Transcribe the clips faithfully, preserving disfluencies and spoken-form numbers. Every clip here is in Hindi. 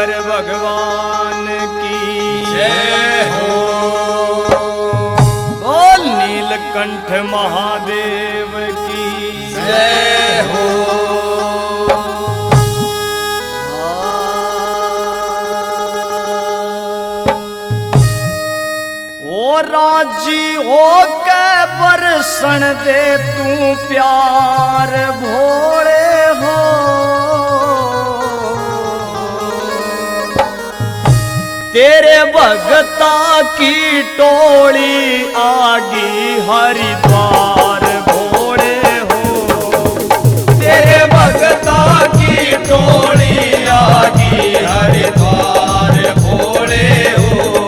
शंकर भगवान की जय हो। बोल नीलकंठ महादेव की जय हो। ओ राजी हो के बरसन दे तू प्यार भोले हो। तेरे भगता की टोली आगी हरिद्वार भोले हो। तेरे भगता की टोली आगी हरिद्वार भोले हो।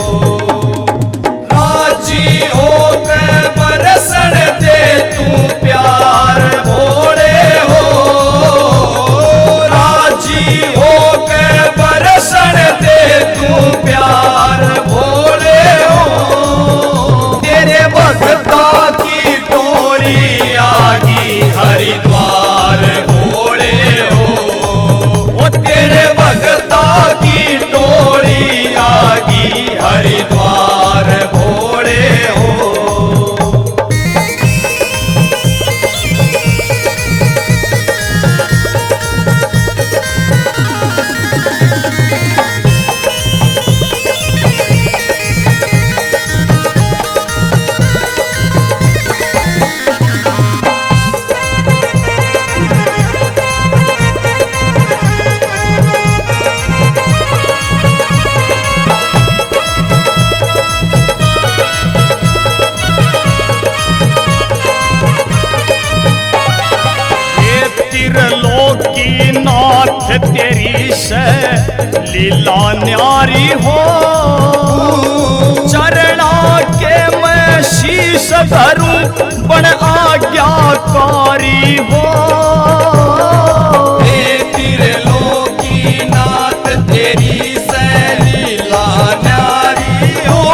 राजी होकर बरसन दे तू प्यार भोले हो। राजी होकर बरसन दे तू प्यार भोले हो। तेरे भगता की टोली आगी हरिद्वार भोले हो। वो तेरे भगता की टोली आगी हरिद्वार भोले हो। त्रिलोकी नाथ तेरी से लीला न्यारी हो। चरणा के मैं शीश धरूं बन आज्ञाकारी हो। त्रिलोकी नाथ तेरी से लीला न्यारी हो।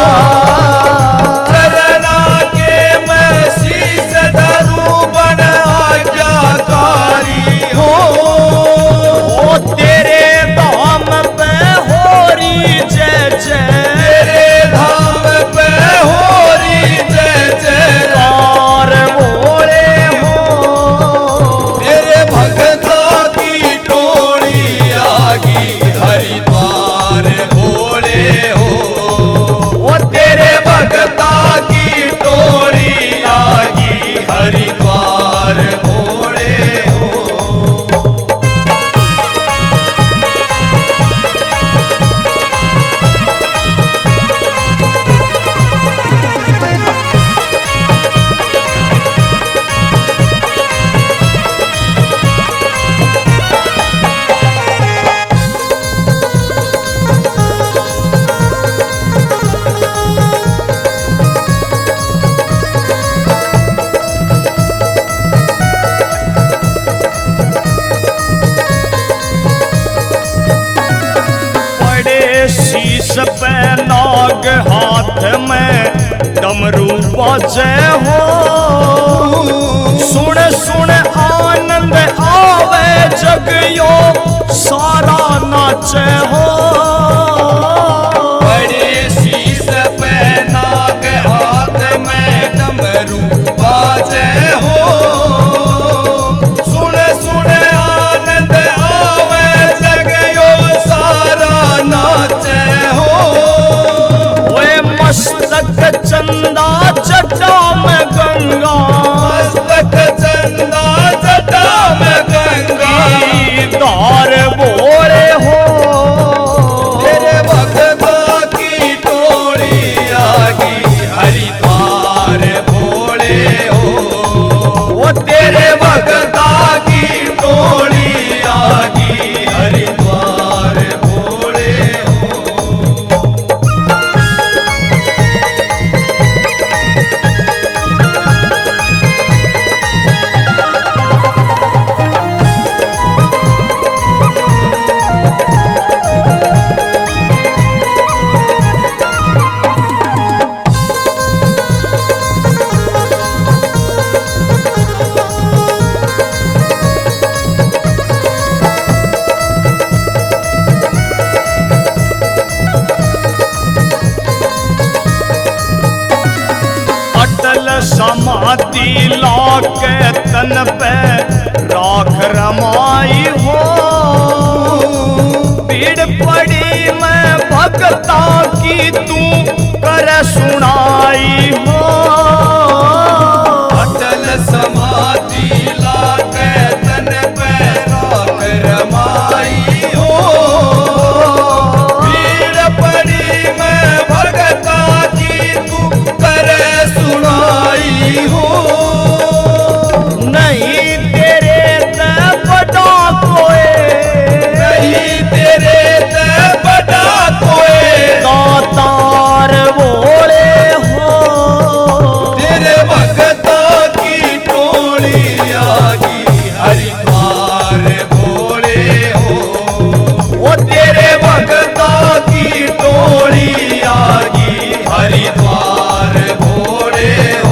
चरणा के मैं शीश धरूं बन आज्ञाकारी हो। ओ तेरे धाम पे होरी जय जय। तेरे धाम पे होरी जय जयकार भोले हो। तेरे भगता की टोली आगी हरिद्वार भोले हो। वो तेरे भगता की टोली आगी हरिद्वार भोले हो। शीश पे नाग हाथ में डमरू बजे हो। सुन सुन आनंद आवे जग यो सारा नाचे हो। बड़े शीश पे नाग हाथ में डमरू बाजे हो। सुन सुन आनंद आवे जग यो सारा नाचे हो। वे मस्तक चंदा जटा में गंगा। मस्तक चंदा जटा में गंगा धार भोले हो। समाधि लाके तन पे राख रमाई हो। भीड़ पड़ी मैं भक्ता की तू कर सुनाई हो। अटल समाधि लाके तन पे राख रमाई हो। भीड़ पड़ी मैं भक्ता की तू कर सुनाई हो। नहीं तेरे ते बड़ा कोई, नहीं तेरे ते बड़ा कोई, दातार बोले हो। तेरे भक्ता की टोली आगी हरिद्वार भोले हो। ओ तेरे भक्ता की टोली आगी हरिद्वार भोले हो।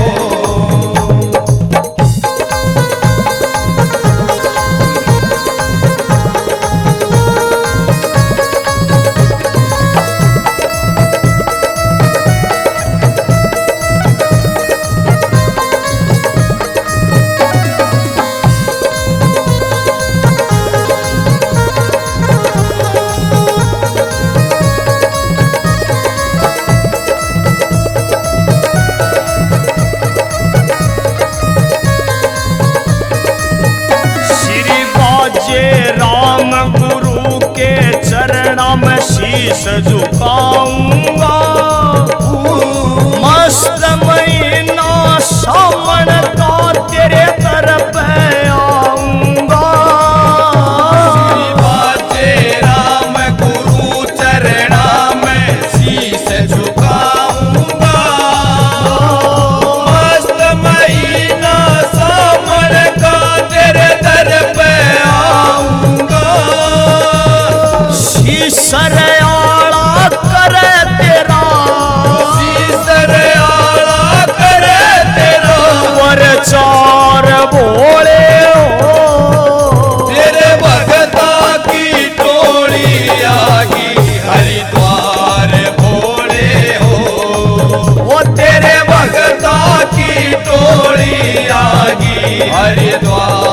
श्री बाजे राम गुरु के चरणों में शीश झुकाऊंगा। मस्त महीना सावन का तेरे दर पे आऊंगा। बाजे राम गुरु चरणा में शीश झुकाऊंगा। मस्त महीना सावन का तेरे दर पे आऊंगा। शीशर आड़ा करे तेरा, शीशर आला करे तेरा, वर चार बोले हो। तेरे भक्ता की टोली आगी हरिद्वार भोले हो। वो तेरे भक्ता की टोली आगी हरिद्वार